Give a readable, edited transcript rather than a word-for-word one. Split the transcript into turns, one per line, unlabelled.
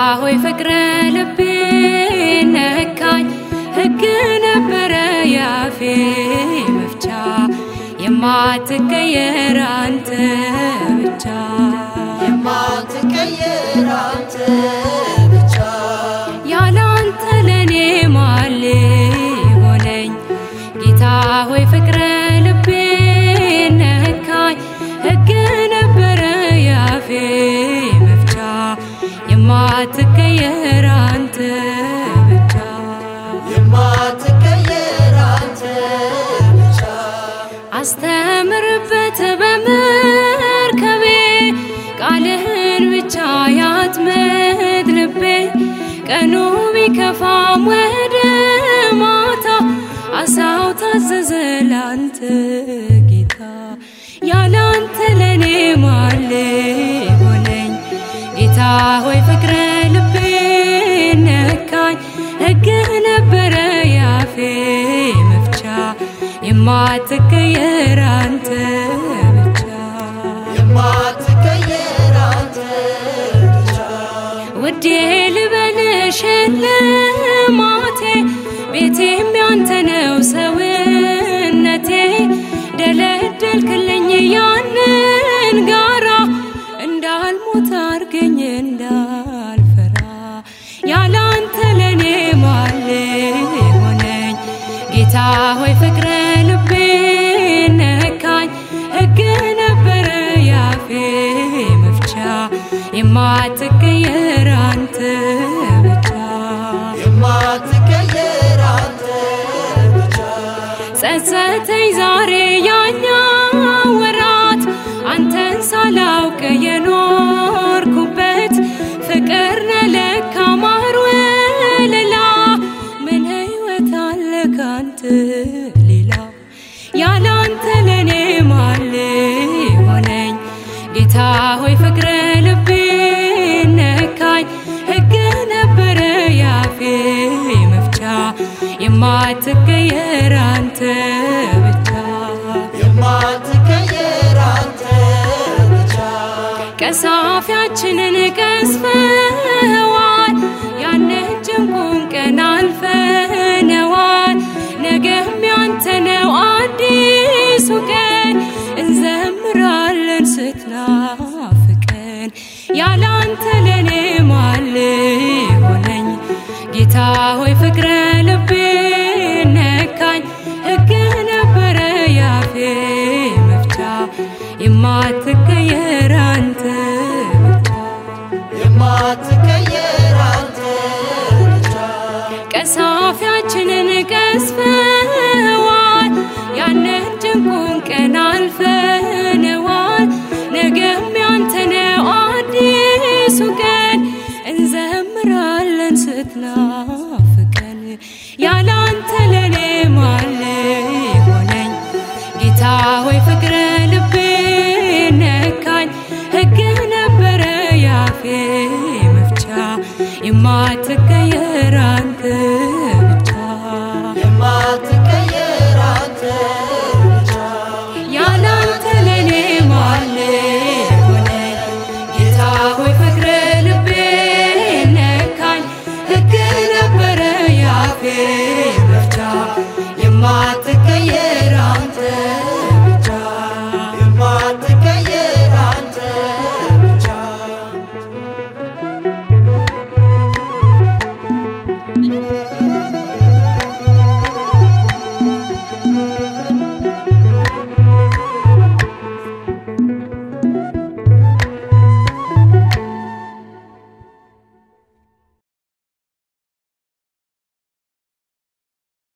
ሆይ ፍቅረ ልቤ ነካኝ ሕግ ነበረ ያፌ መፍቻ የማትቀየር አንተ ብቻ
የማትቀየር አንተ ብቻ
ያላንተ ለኔ ማን ሆነኝ ጌታ ሆይ ፍቅረ ልቤ ነካኝ ሕግ ነበረ ያፌ መፍቻ የማትቀየር አንተ ብቻ
የማትቀየር አንተ ብቻ
አስተምርበት በመርከቤ ቃልህን ብቻ ያጥምድ ልቤ ቀኑ ቢከፋም ወደ ማታ አሳው ታዘዘ ላንተ ጌታ ያላንተ ለኔ ማን ሆነኝ ጌታ ሆይ ፍቅረ ልቤ ነካኝ ሕግ ነበረ ያፌ መፍቻ የማትቀየር አንተ ብቻ
የማትቀየር አንተ ብቻ
ውዴ ልበልሽ ልማቴ ቤቴም ያንተ ነው ሰውነቴ ደለደልክልኝ ያንን ጋራ እንዳልሞት አርገኝ እንዳልፈራ ያላንተ ለኔ ማን ሆነኝ ጌታ ሆይ ፍቅረ ልቤ ነካኝ ሕግ ነበረ ያፌ መፍቻ የማትቀየር አንተ ብቻ
የማትቀየር አንተ ብቻ
ጸጸተኝ ዛሬ ያኛው ወራት አንተን ሳላውቅ የኖርኩበት ፍቅር ነህ ለካ ማር ወለላ ምን ሕይወት አለ ካንተ ሌላ ያላንተ ለኔ ማን ሆነኝ ጌታ ሆይ ፍቅረ ልቤ ነካኝ ሕግ ነበረ ያፌ መፍቻ የማትቀየር አንተ ብቻ
የማትቀየር አንተ ብቻ
ቀሳፊያችንን ቀስፈዋል ያንን ጭንቁን ቀን አልፈነዋል ነገም ያንተ ነው አዲሱ ቀን እንዘምራለን ስትናፍቀን ያላንተ ለኔ ማን ሆነኝ ጌታ ሆይ ፍቅረ ልቤ ነካኝ ሕግ ነበረ ያፌ መፍቻ የማትቀየር አንተ ብቻ
የማትቀየር አንተ ብቻ
ቀሳፊያችንን ቀስፈዋል ያንን ጭንቁን ቀን አልፈነዋል ነገም ያንተ ነው አዲሱ ቀን እንዘምራለን ስትናፍቀን ያላንተ ለኔ ማን ሆነኝ ጌታ ሆይ ፍቅረ ልቤ ነካኝ ሕግ ነበረ ያፌ መፍቻ የማትቀየር አንተ ብቻ
የማትቀየር አንተ ብቻ
ያላንተ ለኔ ማን ሆነኝ ጌታ ሆይ ፍቅረ ልቤ ነካኝ ሕግ ነበረ ያፌ መፍቻ